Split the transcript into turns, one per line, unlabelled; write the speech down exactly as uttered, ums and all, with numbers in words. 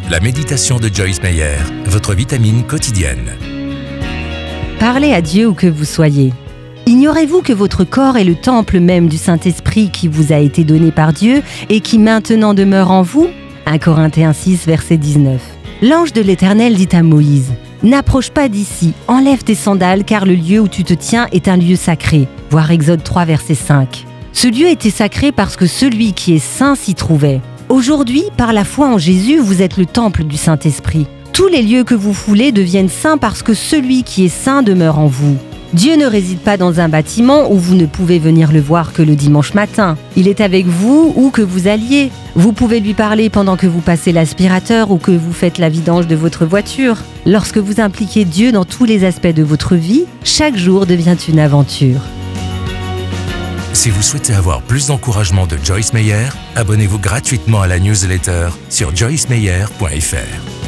La méditation de Joyce Meyer, votre vitamine quotidienne.
Parlez à Dieu où que vous soyez. Ignorez-vous que votre corps est le temple même du Saint-Esprit qui vous a été donné par Dieu et qui maintenant demeure en vous? un Corinthiens six, verset dix-neuf. L'ange de l'Éternel dit à Moïse: « N'approche pas d'ici, enlève tes sandales, car le lieu où tu te tiens est un lieu sacré. » Voir Exode trois, verset cinq. Ce lieu était sacré parce que celui qui est saint s'y trouvait. Aujourd'hui, par la foi en Jésus, vous êtes le temple du Saint-Esprit. Tous les lieux que vous foulez deviennent saints parce que celui qui est saint demeure en vous. Dieu ne réside pas dans un bâtiment où vous ne pouvez venir le voir que le dimanche matin. Il est avec vous où que vous alliez. Vous pouvez lui parler pendant que vous passez l'aspirateur ou que vous faites la vidange de votre voiture. Lorsque vous impliquez Dieu dans tous les aspects de votre vie, chaque jour devient une aventure.
Si vous souhaitez avoir plus d'encouragement de Joyce Meyer, abonnez-vous gratuitement à la newsletter sur joyce meyer point f r.